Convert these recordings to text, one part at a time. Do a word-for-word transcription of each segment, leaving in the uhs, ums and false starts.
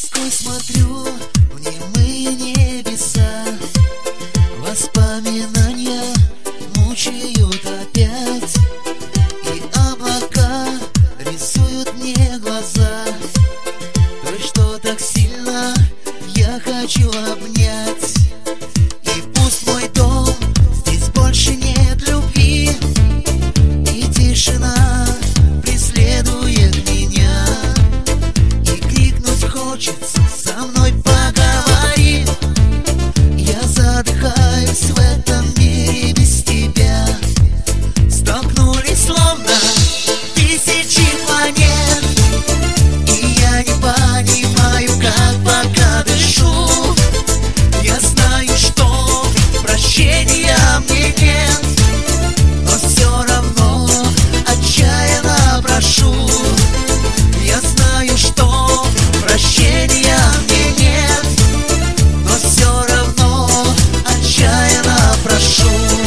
тоской смотрю в немые небеса. Воспоминания мучают опять, и облака рисуют мне глаза. То, что так сильно я хочу обнять. И пусть мой дом, здесь больше нет любви, и тишина преследует меня. И крикнуть хочется: со мной поговори. Я задыхаюсь в этом мире без тебя. Столкнулись словно тысячи планет, и я не понимаю, как пока дышу. Я знаю, что прощения мне нет, но все равно отчаянно прошу. Я знаю, что прощения мне нет, но все равно отчаянно прошу.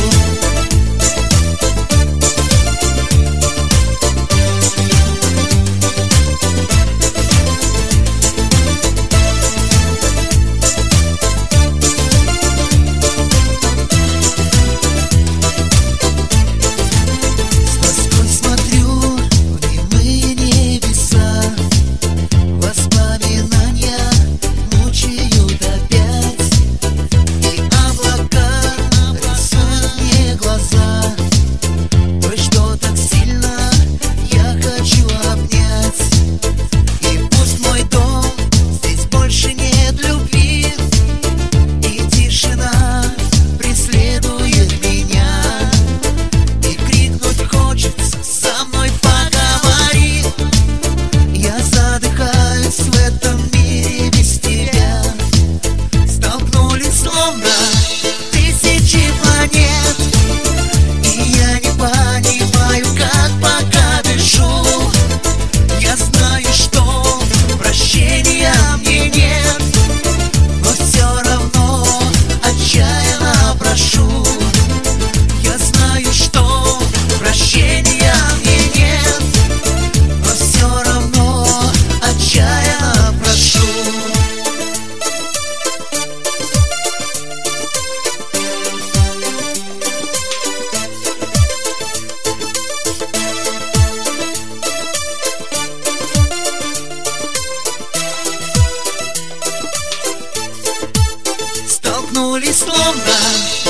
Тысячи планет, и я не понимаю, как пока дышу. Я знаю, что прощения мне нет, но все равно отчаянно прошу. Я знаю, что прощения мне нет, но все равно отчаянно прошу. Столкнулись словно